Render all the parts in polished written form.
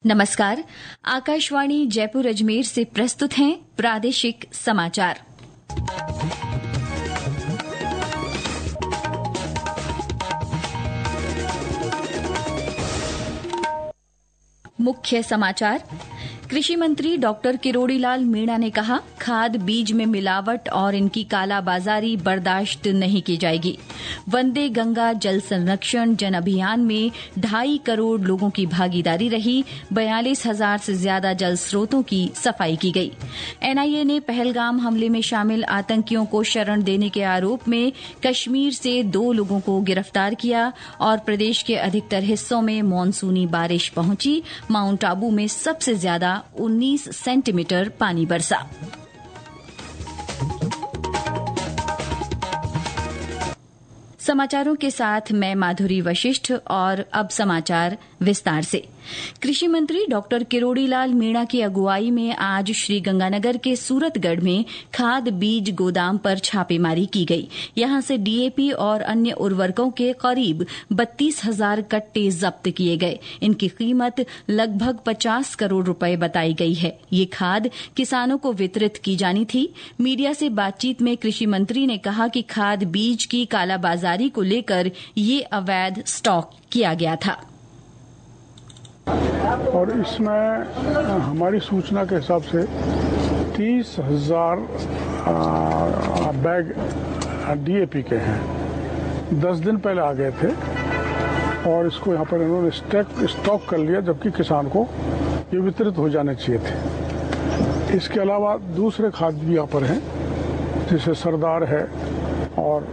नमस्कार। आकाशवाणी जयपुर अजमेर से प्रस्तुत हैं प्रादेशिक समाचार। मुख्य समाचार। कृषि मंत्री डॉक्टर किरोड़ीलाल मीणा ने कहा, खाद बीज में मिलावट और इनकी कालाबाजारी बर्दाश्त नहीं की जाएगी। वंदे गंगा जल संरक्षण जन अभियान में 2.5 करोड़ लोगों की भागीदारी रही। 42,000 से ज्यादा जल स्रोतों की सफाई की गई। एनआईए ने पहलगाम हमले में शामिल आतंकियों को शरण देने के आरोप में कश्मीर से 2 लोगों को गिरफ्तार किया और प्रदेश के अधिकतर हिस्सों में मानसूनी बारिश पहुंची। माउंट आबू में सबसे ज्यादा 19 सेंटीमीटर पानी बरसा। समाचारों के साथ मैं माधुरी वशिष्ठ और अब समाचार विस्तार से। कृषि मंत्री डॉक्टर किरोड़ीलाल मीणा की अगुवाई में आज श्रीगंगानगर के सूरतगढ़ में खाद बीज गोदाम पर छापेमारी की गई। यहां से डीएपी और अन्य उर्वरकों के करीब 32,000 कट्टे जब्त किए गए। इनकी कीमत लगभग 50 करोड़ रुपए बताई गई है। ये खाद किसानों को वितरित की जानी थी। मीडिया से बातचीत में कृषि मंत्री ने कहा कि खाद बीज की कालाबाजारी को लेकर ये अवैध स्टॉक किया गया था और इसमें हमारी सूचना के हिसाब से 30,000 बैग डीएपी के हैं। 10 दिन पहले आ गए थे और इसको यहाँ पर इन्होंने स्टॉक कर लिया, जबकि किसान को ये वितरित हो जाने चाहिए थे। इसके अलावा दूसरे खाद भी यहाँ पर हैं, जैसे सरदार है और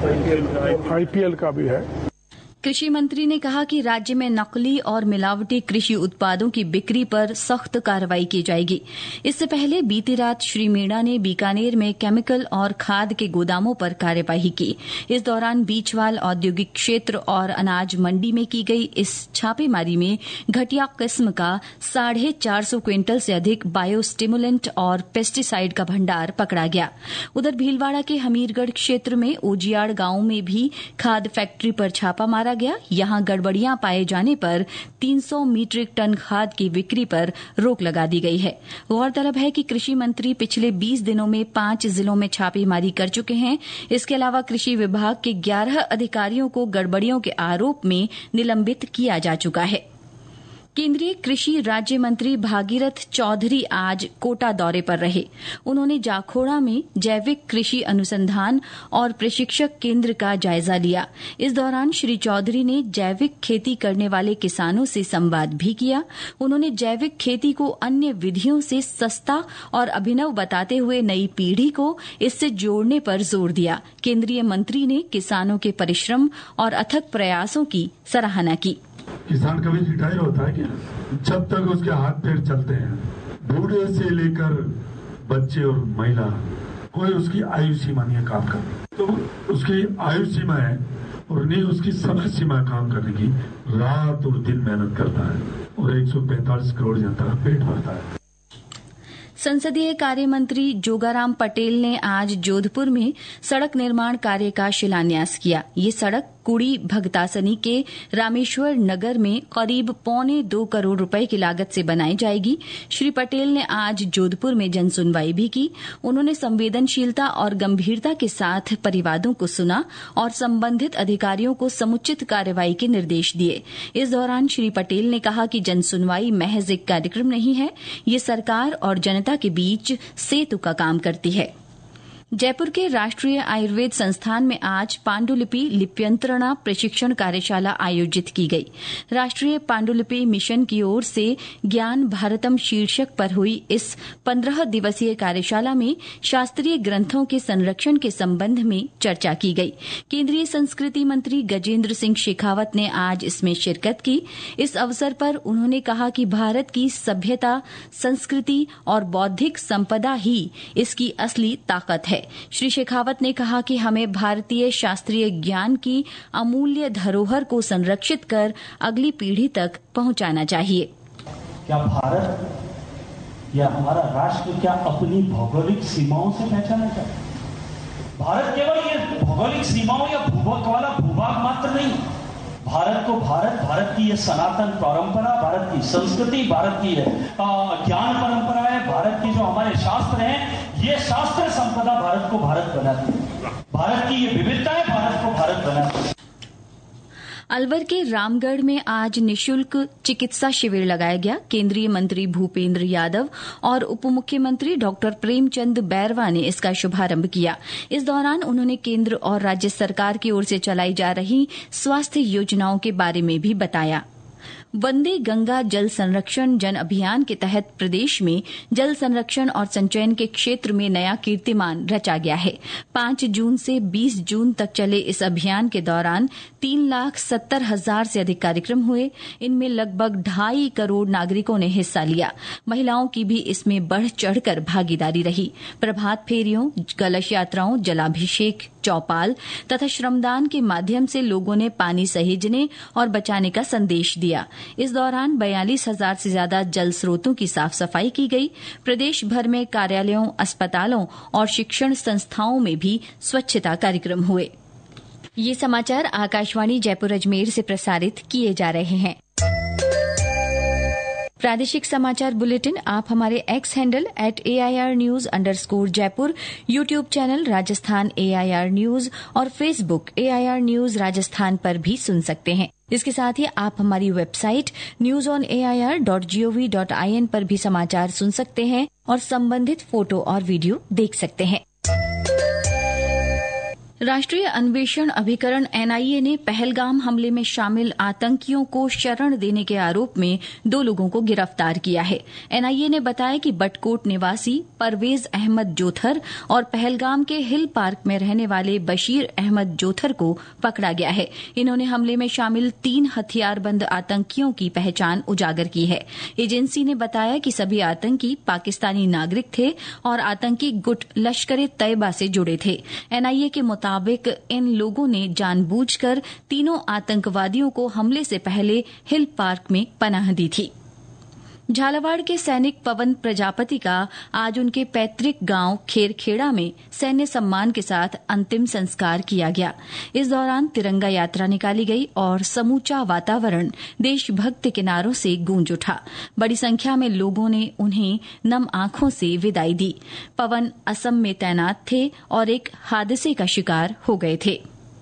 आईपीएल का भी है। कृषि मंत्री ने कहा कि राज्य में नकली और मिलावटी कृषि उत्पादों की बिक्री पर सख्त कार्रवाई की जाएगी। इससे पहले बीती रात श्री मीणा ने बीकानेर में केमिकल और खाद के गोदामों पर कार्यवाही की। इस दौरान बीचवाल औद्योगिक क्षेत्र और अनाज मंडी में की गई इस छापेमारी में घटिया किस्म का 450 क्विंटल से अधिक बायोस्टिमुलेंट और पेस्टिसाइड का भंडार पकड़ा गया। उधर भीलवाड़ा के हमीरगढ़ क्षेत्र में ओजियाड़ गांव में भी खाद फैक्ट्री पर छापा मारा गया। यहां गड़बड़ियां पाए जाने पर 300 मीट्रिक टन खाद की बिक्री पर रोक लगा दी गई है। गौरतलब है कि कृषि मंत्री पिछले 20 दिनों में 5 जिलों में छापेमारी कर चुके हैं। इसके अलावा कृषि विभाग के 11 अधिकारियों को गड़बड़ियों के आरोप में निलंबित किया जा चुका है। केंद्रीय कृषि राज्य मंत्री भागीरथ चौधरी आज कोटा दौरे पर रहे। उन्होंने जाखोड़ा में जैविक कृषि अनुसंधान और प्रशिक्षक केंद्र का जायजा लिया। इस दौरान श्री चौधरी ने जैविक खेती करने वाले किसानों से संवाद भी किया। उन्होंने जैविक खेती को अन्य विधियों से सस्ता और अभिनव बताते हुए नई पीढ़ी को इससे जोड़ने पर जोर दिया। केंद्रीय मंत्री ने किसानों के परिश्रम और अथक प्रयासों की सराहना की। किसान कभी रिटायर होता है क्या? जब तक उसके हाथ पैर चलते हैं, बूढ़े से लेकर बच्चे और महिला, कोई उसकी आयु सीमा नहीं है काम करने। तो उसकी आयु सीमा है और नहीं उसकी समय सीमा काम करने की। रात और दिन मेहनत करता है और 145 करोड़ जनता का पेट भरता है। संसदीय कार्य मंत्री जोगाराम पटेल ने आज जोधपुर में सड़क निर्माण कार्य का शिलान्यास किया। ये सड़क कुड़ी भगतासनी के रामेश्वर नगर में करीब 1.25 करोड़ रुपए की लागत से बनाई जाएगी। श्री पटेल ने आज जोधपुर में जनसुनवाई भी की। उन्होंने संवेदनशीलता और गंभीरता के साथ परिवादों को सुना और संबंधित अधिकारियों को समुचित कार्रवाई के निर्देश दिए। इस दौरान श्री पटेल ने कहा कि जनसुनवाई महज एक कार्यक्रम नहीं है, ये सरकार और जनता के बीच सेतु का काम करती है। जयपुर के राष्ट्रीय आयुर्वेद संस्थान में आज पांडुलिपि लिप्यंत्रणा प्रशिक्षण कार्यशाला आयोजित की गई। राष्ट्रीय पांडुलिपि मिशन की ओर से ज्ञान भारतम शीर्षक पर हुई इस 15 दिवसीय कार्यशाला में शास्त्रीय ग्रंथों के संरक्षण के संबंध में चर्चा की गई। केंद्रीय संस्कृति मंत्री गजेंद्र सिंह शेखावत ने आज इसमें शिरकत की। इस अवसर पर उन्होंने कहा कि भारत की सभ्यता, संस्कृति और बौद्धिक संपदा ही इसकी असली ताकत है। श्री शेखावत ने कहा कि हमें भारतीय शास्त्रीय ज्ञान की अमूल्य धरोहर को संरक्षित कर अगली पीढ़ी तक पहुंचाना चाहिए। क्या भारत या हमारा राष्ट्र क्या अपनी भौगोलिक सीमाओं से पहचाना जाता है? भारत केवल ये भौगोलिक सीमाओं या भूभाग वाला भूभाग मात्र नहीं, भारत की ये सनातन परंपरा, भारत की संस्कृति, भारत की ज्ञान परंपरा है, भारत की जो हमारे शास्त्र हैं, ये शास्त्र संपदा भारत को भारत बनाती है। भारत की ये विविधताएं भारत को भारत बनाती है। अलवर के रामगढ़ में आज निशुल्क चिकित्सा शिविर लगाया गया। केंद्रीय मंत्री भूपेंद्र यादव और उप मुख्यमंत्री डॉक्टर प्रेमचंद बैरवा ने इसका शुभारंभ किया। इस दौरान उन्होंने केंद्र और राज्य सरकार की ओर से चलाई जा रही स्वास्थ्य योजनाओं के बारे में भी बताया। वंदे गंगा जल संरक्षण जन अभियान के तहत प्रदेश में जल संरक्षण और संचयन के क्षेत्र में नया कीर्तिमान रचा गया है। 5 जून से 20 जून तक चले इस अभियान के दौरान 3,70,000 से अधिक कार्यक्रम हुए। इनमें लगभग 2.5 करोड़ नागरिकों ने हिस्सा लिया। महिलाओं की भी इसमें बढ़ चढ़कर भागीदारी रही। प्रभात फेरियों, कलश यात्राओं, जलाभिषेक, चौपाल तथा श्रमदान के माध्यम से लोगों ने पानी सहेजने और बचाने का संदेश दिया। इस दौरान 42,000 से ज्यादा जल स्रोतों की साफ सफाई की गई। प्रदेश भर में कार्यालयों, अस्पतालों और शिक्षण संस्थाओं में भी स्वच्छता कार्यक्रम हुए। ये समाचार आकाशवाणी जयपुर अजमेर से प्रसारित किए जा रहे हैं। प्रादेशिक समाचार बुलेटिन आप हमारे एक्स हैंडल @AIRnews_जयपुर, YouTube channel Rajasthan AIR news और फेसबुक AIR न्यूज राजस्थान पर भी सुन सकते हैं। इसके साथ ही आप हमारी वेबसाइट newsonair.gov.in पर भी समाचार सुन सकते हैं और संबंधित फोटो और वीडियो देख सकते हैं। राष्ट्रीय अन्वेषण अभिकरण NIA ने पहलगाम हमले में शामिल आतंकियों को शरण देने के आरोप में 2 लोगों को गिरफ्तार किया है। NIA ने बताया कि बटकोट निवासी परवेज अहमद जोथर और पहलगाम के हिल पार्क में रहने वाले बशीर अहमद जोथर को पकड़ा गया है। इन्होंने हमले में शामिल 3 हथियारबंद आतंकियों की पहचान उजागर की है। एजेंसी ने बताया कि सभी आतंकी पाकिस्तानी नागरिक थे और आतंकी गुट लश्कर-ए-तैयबा से जुड़े थे। NIA के मुताबिक इन लोगों ने जानबूझकर तीनों आतंकवादियों को हमले से पहले हिल पार्क में पनाह दी थी। झालावाड़ के सैनिक पवन प्रजापति का आज उनके पैतृक गांव खेरखेड़ा में सैन्य सम्मान के साथ अंतिम संस्कार किया गया। इस दौरान तिरंगा यात्रा निकाली गई और समूचा वातावरण देशभक्ति के नारों से गूंज उठा। बड़ी संख्या में लोगों ने उन्हें नम आंखों से विदाई दी। पवन असम में तैनात थे और एक हादसे का शिकार हो गए थे।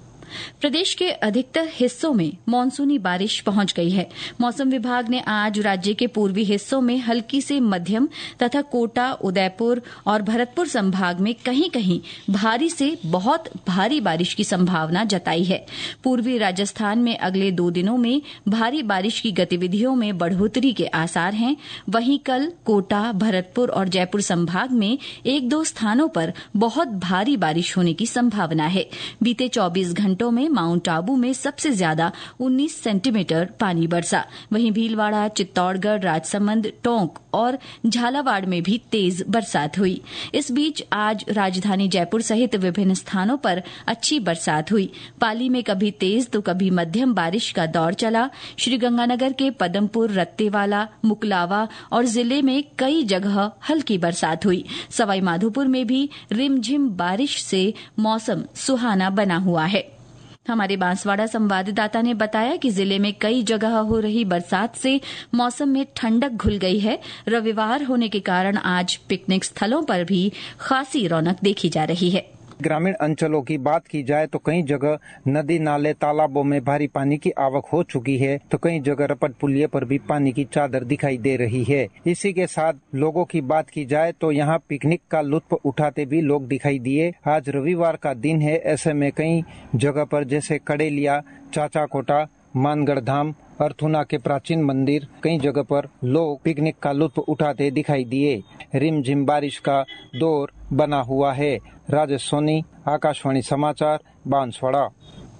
प्रदेश के अधिकतर हिस्सों में मानसूनी बारिश पहुंच गई है। मौसम विभाग ने आज राज्य के पूर्वी हिस्सों में हल्की से मध्यम तथा कोटा, उदयपुर और भरतपुर संभाग में कहीं कहीं भारी से बहुत भारी बारिश की संभावना जताई है। पूर्वी राजस्थान में अगले 2 दिनों में भारी बारिश की गतिविधियों में बढ़ोतरी के आसार हैं। वहीं कल कोटा, भरतपुर और जयपुर संभाग में 1-2 स्थानों पर बहुत भारी बारिश होने की संभावना है। बीते 24 घंटों में माउंट आबू में सबसे ज्यादा 19 सेंटीमीटर पानी बरसा। वहीं भीलवाड़ा, चित्तौड़गढ़, राजसमंद, टोंक और झालावाड़ में भी तेज बरसात हुई। इस बीच आज राजधानी जयपुर सहित विभिन्न स्थानों पर अच्छी बरसात हुई। पाली में कभी तेज तो कभी मध्यम बारिश का दौर चला। श्रीगंगानगर के पदमपुर, रत्तेवाला, मुकलावा और जिले में कई जगह हल्की बरसात हुई। सवाईमाधोपुर में भी रिमझिम बारिश से मौसम सुहाना बना हुआ है। हमारे बांसवाड़ा संवाददाता ने बताया कि जिले में कई जगह हो रही बरसात से मौसम में ठंडक घुल गई है। रविवार होने के कारण आज पिकनिक स्थलों पर भी खासी रौनक देखी जा रही है। ग्रामीण अंचलों की बात की जाए तो कई जगह नदी, नाले, तालाबों में भारी पानी की आवक हो चुकी है तो कई जगह रपट पुलिये पर भी पानी की चादर दिखाई दे रही है। इसी के साथ लोगों की बात की जाए तो यहाँ पिकनिक का लुत्फ उठाते भी लोग दिखाई दिए। आज रविवार का दिन है, ऐसे में कई जगह पर जैसे कड़ेलिया, चाचाकोटा, मानगढ़ धाम, अर्थुना के प्राचीन मंदिर, कई जगह पर लोग पिकनिक का लुत्फ उठाते दिखाई दिए। रिमझिम बारिश का दौर बना हुआ है। राजेश सोनी, आकाशवाणी समाचार, बांसवाड़ा।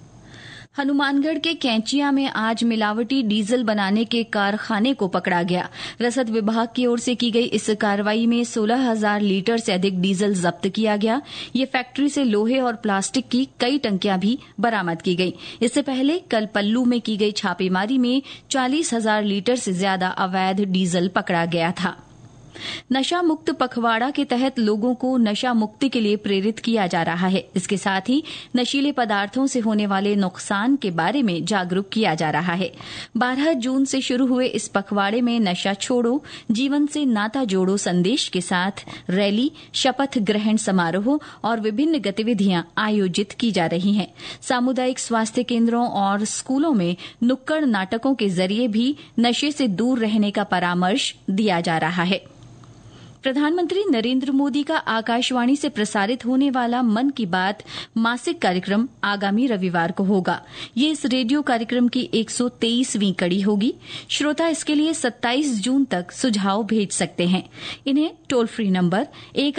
हनुमानगढ़ के कैंचिया में आज मिलावटी डीजल बनाने के कारखाने को पकड़ा गया। रसद विभाग की ओर से की गई इस कार्रवाई में 16,000 लीटर से अधिक डीजल जब्त किया गया। ये फैक्ट्री से लोहे और प्लास्टिक की कई टंकियां भी बरामद की गई। इससे पहले कल पल्लू में की गई छापेमारी में 40,000 लीटर से ज्यादा अवैध डीजल पकड़ा गया था। नशा मुक्त पखवाड़ा के तहत लोगों को नशा मुक्ति के लिए प्रेरित किया जा रहा है। इसके साथ ही नशीले पदार्थों से होने वाले नुकसान के बारे में जागरूक किया जा रहा है। 12 जून से शुरू हुए इस पखवाड़े में नशा छोड़ो, जीवन से नाता जोड़ो संदेश के साथ रैली, शपथ ग्रहण समारोह और विभिन्न गतिविधियां आयोजित की जा रही हैं। सामुदायिक स्वास्थ्य केंद्रों और स्कूलों में नुक्कड़ नाटकों के जरिए भी नशे से दूर रहने का परामर्श दिया जा रहा है। प्रधानमंत्री नरेंद्र मोदी का आकाशवाणी से प्रसारित होने वाला मन की बात मासिक कार्यक्रम आगामी रविवार को होगा। ये इस रेडियो कार्यक्रम की 123वीं कड़ी होगी। श्रोता इसके लिए 27 जून तक सुझाव भेज सकते हैं। इन्हें टोल फ्री नंबर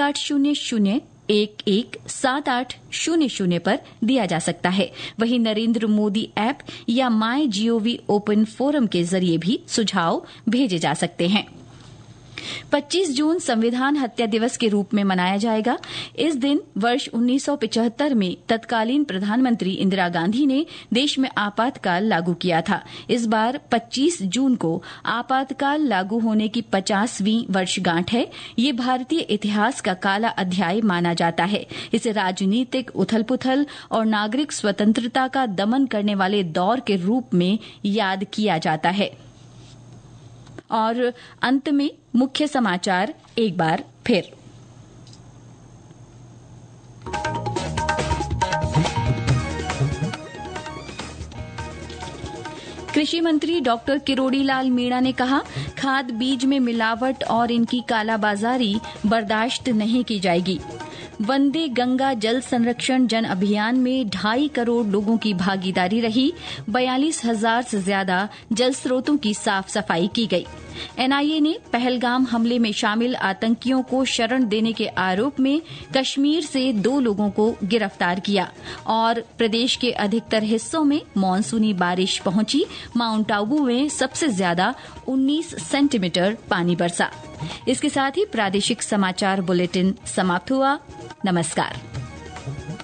1800-117800 पर दिया जा सकता है। वहीं नरेंद्र मोदी ऐप या MyGov ओपन फोरम के जरिए भी सुझाव भेजे जा सकते हैं। 25 जून संविधान हत्या दिवस के रूप में मनाया जाएगा। इस दिन वर्ष 1975 में तत्कालीन प्रधानमंत्री इंदिरा गांधी ने देश में आपातकाल लागू किया था। इस बार 25 जून को आपातकाल लागू होने की 50वीं वर्षगांठ है। ये भारतीय इतिहास का काला अध्याय माना जाता है। इसे राजनीतिक उथल-पुथल और नागरिक स्वतंत्रता का दमन करने वाले दौर के रूप में याद किया जाता है। और अंत में मुख्य समाचार एक बार फिर। कृषि मंत्री डॉक्टर किरोड़ी लाल मीणा ने कहा, खाद बीज में मिलावट और इनकी कालाबाजारी बर्दाश्त नहीं की जाएगी। वंदे गंगा जल संरक्षण जन अभियान में 2.5 करोड़ लोगों की भागीदारी रही। 42,000 से ज्यादा जल स्रोतों की साफ सफाई की गई। एनआईए ने पहलगाम हमले में शामिल आतंकियों को शरण देने के आरोप में कश्मीर से 2 लोगों को गिरफ्तार किया। और प्रदेश के अधिकतर हिस्सों में मानसूनी बारिश पहुंची। माउंट आबू में सबसे ज्यादा 19 सेंटीमीटर पानी बरसा। इसके साथ ही प्रादेशिक समाचार बुलेटिन समाप्त हुआ। नमस्कार।